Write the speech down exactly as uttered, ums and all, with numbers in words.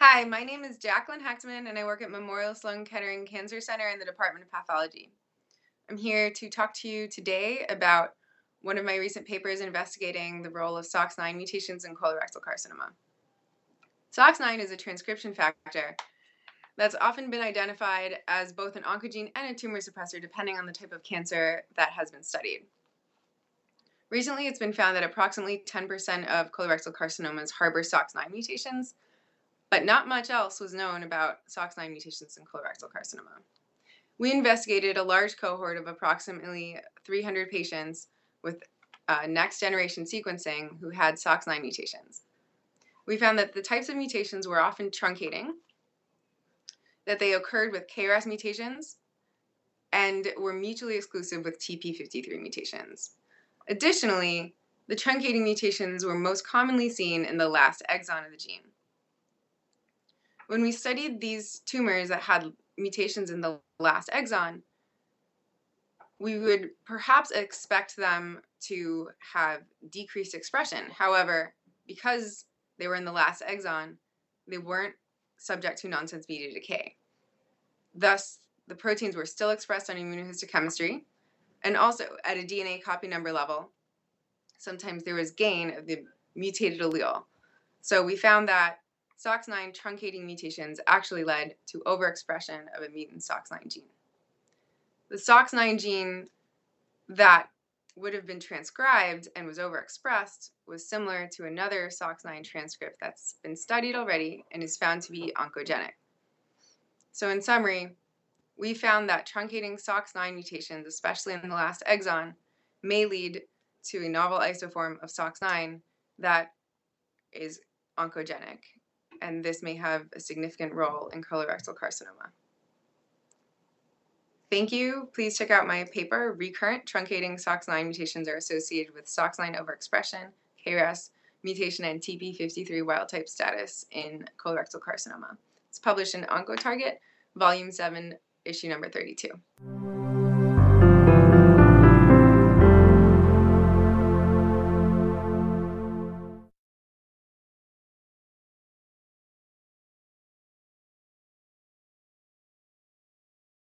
Hi, my name is Jacqueline Hechtman, and I work at Memorial Sloan Kettering Cancer Center in the Department of Pathology. I'm here to talk to you today about one of my recent papers investigating the role of S O X nine mutations in colorectal carcinoma. S O X nine is a transcription factor that's often been identified as both an oncogene and a tumor suppressor depending on the type of cancer that has been studied. Recently, it's been found that approximately ten percent of colorectal carcinomas harbor S O X nine mutations, but not much else was known about S O X nine mutations in colorectal carcinoma. We investigated a large cohort of approximately three hundred patients with uh, next-generation sequencing who had S O X nine mutations. We found that the types of mutations were often truncating, that they occurred with K R A S mutations, and were mutually exclusive with T P fifty-three mutations. Additionally, the truncating mutations were most commonly seen in the last exon of the gene. When we studied these tumors that had mutations in the last exon, we would perhaps expect them to have decreased expression. However, because they were in the last exon, they weren't subject to nonsense-mediated decay. Thus, the proteins were still expressed on immunohistochemistry, and also at a D N A copy number level, sometimes there was gain of the mutated allele. So we found that S O X nine truncating mutations actually led to overexpression of a mutant S O X nine gene. The S O X nine gene that would have been transcribed and was overexpressed was similar to another S O X nine transcript that's been studied already and is found to be oncogenic. So in summary, we found that truncating S O X nine mutations, especially in the last exon, may lead to a novel isoform of S O X nine that is oncogenic, and this may have a significant role in colorectal carcinoma. Thank you. Please check out my paper, Recurrent Truncating S O X nine Mutations are Associated with S O X nine Overexpression, K R A S Mutation, and T P fifty-three Wild-Type Status in Colorectal Carcinoma. It's published in Oncotarget, Volume seven, Issue number thirty-two.